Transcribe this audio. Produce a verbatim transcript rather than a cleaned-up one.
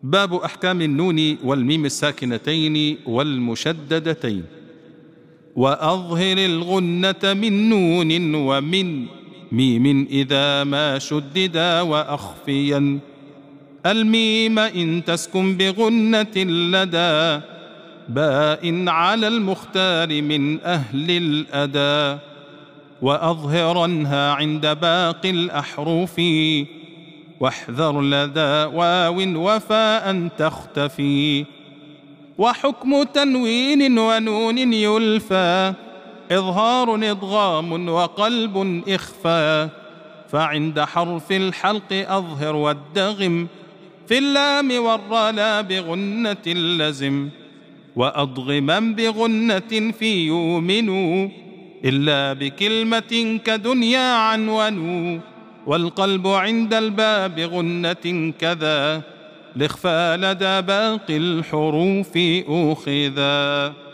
باب أحكام النون والميم الساكنتين والمشددتين. وأظهر الغنة من نون ومن ميم إذا ما شددا وأخفيا الميم إن تسكن بغنة لدى باء على المختار من أهل الأدى. وأظهرنها عند باقي الأحرف واحذر لدى واو وفاء تختفي. وحكم تنوين ونون يلفى إظهار إضغام وقلب إخفى. فعند حرف الحلق أظهر وادغم في اللام والراء لا بغنة لزم. وأضغما بغنة في يؤمنوا إلا بكلمة كدنيا عنونوا. والقلب عند الباب غنة كذا الإخفاء لدى باقي الحروف أخذا.